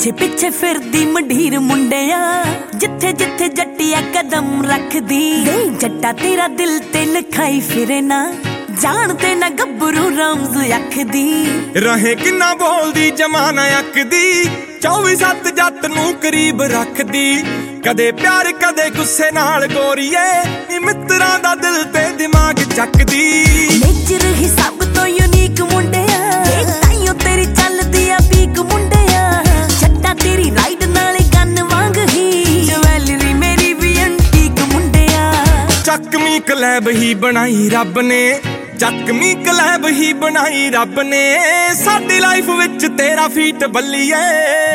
ਪਿੱਛੇ ਪਿੱਛੇ ਫਿਰਦੀ ਮੰਢੀਰ ਮੁੰਡਿਆ, ਜਿੱਥੇ ਜਿੱਥੇ ਜੱਟੀਆ ਕਦਮ ਰੱਖਦੀ। ਜੱਟਾ ਤੇਰਾ ਦਿਲ ਤੇ ਲਿਖਾਈ ਫਿਰੇ ਨਾ, ਜਾਣਦੇ ਨਾ ਗੱਭਰੂ ਰਮਜ਼ ਅੱਖਦੀ। ਰਹੇ ਕਿੰਨਾ ਬੋਲਦੀ ਜਮਾਨਾ ਅੱਕਦੀ, 24/7 ਜੱਟ ਨੂੰ ਕਰੀਬ ਰੱਖਦੀ। ਕਦੇ ਪਿਆਰ ਕਦੇ ਗੁੱਸੇ ਨਾਲ ਗੋਰੀਏ, ਨੀ ਮਿੱਤਰਾਂ ਦਾ ਦਿਲ ਤੇ ਦਿਮਾਗ ਚੱਕਦੀ। ਨੇਚਰ ਹੀ ਸਭ ਤੋਂ ਯੂਨੀਕ ਮੁੰਡਿਆ, ਤਾਈਓ ਤੇਰੀ ਚੱਲਦੀ ਆ ਪੀਕ ਮੁੰਡਿਆ। ਛੱਟਾ ਤੇਰੀ ਰਾਈਡ ਨਾਲੇ ਗੰਨ ਵਾਂਗ ਹੀ, ਜਵੈਲਰੀ ਮੇਰੀ ਵੀ ਐਂਟੀਕ ਮੁੰਡਿਆ। ਚੱਕਵੀਂ ਕਲੈਬ ਹੀ ਬਣਾਈ ਰੱਬ ਨੇ, ਚੱਕਵੀਂ ਕਲੈਬ ਹੀ ਬਣਾਈ ਰੱਬ ਨੇ। ਸਾਡੀ ਲਾਈਫ ਵਿੱਚ ਤੇਰਾ ਫੀਟ ਬੱਲੀਏ,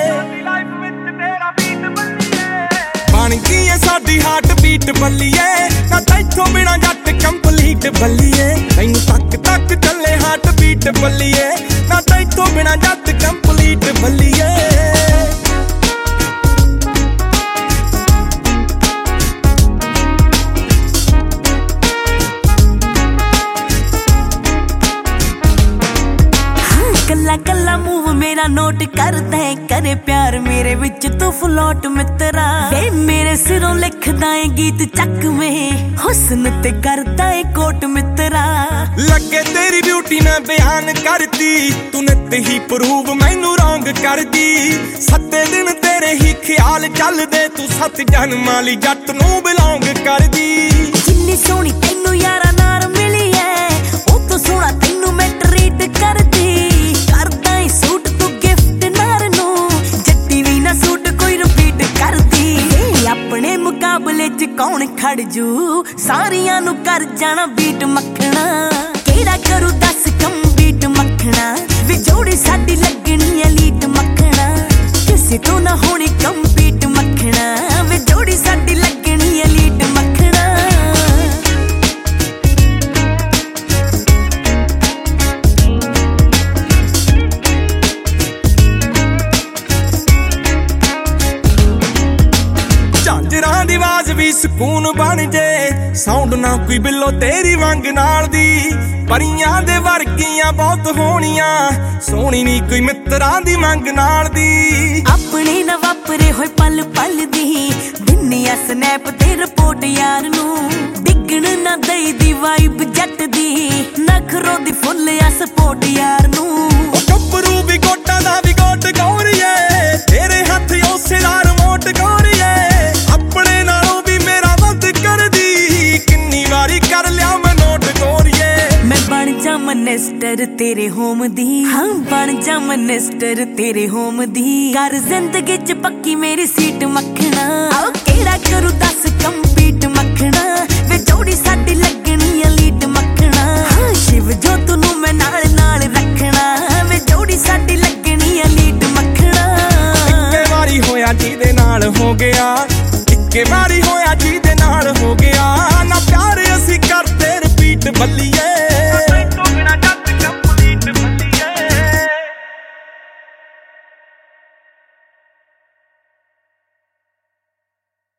ਬਣ ਗਈ ਏ ਸਾਡੀ ਹਾਰਟ ਬੀਟ ਬੱਲੀਏ। ਨਾ ਤੈਥੋਂ ਬਿਨਾ ਜੱਟ ਕੰਪਲੀਟ ਬੱਲੀਏ, ਤੈਨੂੰ ਤੱਕ ਤੱਕ ਚੱਲੇ ਹਾਰਟ ਬੀਟ ਬੱਲੀਏ। ਨਾ ਤੈਥੋਂ ਬਿਨਾ ਜੱਟ ਕੰਪਲੀਟ ਬੱਲੀਏ। ਕੱਲਾ ਕੱਲਾ ਮੂਵ ਮੇਰਾ ਨੋਟ ਕਰਦਾ ਏ, ਕਰੇ ਪਿਆਰ ਮੇਰੇ ਵਿੱਚ ਤੂੰ ਫਲੋਟ ਮਿੱਤਰਾ। ਵੇ ਮੇਰੇ ਸਿਰੋਂ ਲਿਖਦਾ ਏ ਗੀਤ ਚੱਕਵੇਂ, ਹੁਸਨ ਤੇ ਕਰਦਾ ਏ ਕੋਟ ਮਿੱਤਰਾ। ਲੱਗੇ ਤੇਰੀ ਬਿਊਟੀ ਮੈਂ ਬਿਆਨ ਕਰਦੀ, ਤੂੰ ਨਿੱਤ ਹੀ ਪ੍ਰੂਵ ਮੈਨੂੰ ਰੌਂਗ ਕਰਦੀ। 7 ਦਿਨ ਤੇਰੇ ਹੀ ਖਿਆਲ ਚੱਲਦੇ, ਤੂੰ 7 ਜਨਮਾਂ ਲਈ ਜੱਟ ਨੂੰ ਬਿਲੋਂਗ ਕਰਦੀ। ਜਿੰਨੀ ਸੋਹਣੀ ਤੈਨੂੰ ਯਾਰਾ ਨਾਰ ਮਿਲੀ ਐ, ਉਹ ਤੋਂ ਸੋਹਣਾ ਤੈਨੂੰ ਮੈਂ ਟਰੀਟ ਕਰਦੀ। ਕਰਦਾ ਏ ਸੂਟ ਤੂੰ ਗਿਫਟ ਨਾਰ ਨੂੰ, ਜੱਟੀ ਵੀ ਨਾ ਸੂਟ ਕੋਈ ਰਿਪੀਟ ਕਰਦੀ। ਆਪਣੇ ਮੁਕਾਬਲੇ ਚ ਕੌਣ ਖੜ ਜੂ, ਸਾਰਿਆਂ ਨੂੰ ਕਰ ਜਾਣਾ ਬੀਟ ਮੱਖਣਾ। ਕਿਹੜਾ ਕਰੂ ਦੱਸ ਕੰਬੀਟ ਮੱਖਣਾ, ਵੇ ਜੋੜੀ ਸਾਡੀ ਲੱਗਣੀ ਐਲੀਟ ਮੱਖਣਾ। ਕਿਸੇ ਤੋਂ ਨਾ ਹੋਣੀ ਕੰਬੀਟ ਮੱਖਣਾ, ਵੇ ਜੋੜੀ ਸਾਡੀ ਲੱਗਣੀ ਐਲੀਟ ਮੱਖਣਾ। ਝਾਂਜਰਾਂ ਦੀ ਆਵਾਜ਼ ਵੀ ਸਕੂਨ ਬਣ ਜੇ, ਸਾਊਂਡ ਨਾ ਕੋਈ ਬਿੱਲੋ ਤੇਰੀ ਵੰਗ ਨਾਲ ਦੀ। ਪਰੀਆਂ ਦੇ ਵਰਗੀਆਂ ਬਹੁਤ ਹੋਣੀਆਂ, ਸੋਹਣੀ ਨੀ ਕੋਈ ਮਿੱਤਰਾਂ ਦੀ ਮੰਗ ਨਾਲ ਦੀ। ਆਪਣੇ ਨਾ ਵਾਪਰੇ ਹੋਏ ਪਲ ਪਲ ਦੀ, ਦਿੰਨੀ ਆ ਸਨੈਪ ਤੇ ਰਿਪੋਰਟ ਯਾਰ ਨੂੰ। ਡਿੱਗਣ ਨਾ ਦਈ ਦੀ ਵਾਈਬ ਜੱਟ ਦੀ, ਨਖਰੋ ਦੀ ਫੁੱਲ ਆ ਸਪੋਰਟ ਯਾਰ ਨੂੰ। ਉਹ ਗੱਭਰੂ ਵੀ ਗੋਟਾਂ ਦਾ ਵੀ ਗੋਟ ਗੌਰੀਏ, ਤੇਰੇ ਹੱਥ ਉਸੇ ਦਾ ਰਿਮੋਟ ਗੌਰੀਏ। ਆਪਣੇ ਨਾਲੋਂ ਵੀ ਮੇਰਾ ਵੱਧ ਕਰਦੀ, ਕਿੰਨੀ ਵਾਰੀ ਕਰ ਲਿਆ ਮੈਂ ਨੋਟ ਗੌਰੀਏ। ਮੈਂ ਬਣ ਜਾ ਮਨਿਸਟਰ ਤੇਰੇ ਹੋਮ ਦੀ, ਹਾਂ ਬਣ ਜਾ ਮਨਿਸਟਰ ਤੇਰੇ ਹੋਮ ਦੀ। ਕਰ ਜ਼ਿੰਦਗੀ ਚ ਪੱਕੀ ਮੇਰੀ ਸੀਟ ਮੱਖਣਾ, ਆਓ ਕਿਹੜਾ ਕਰੂ ਦੱਸ ਕੰਪੀਟ ਮੱਖਣਾ। ਵੇ ਜੋੜੀ ਸਾਡੀ ਲੱਗਣੀ ਐਲੀਟ ਮੱਖਣਾ, ਹਾਂ ਸ਼ਿਵ ਜੋਤ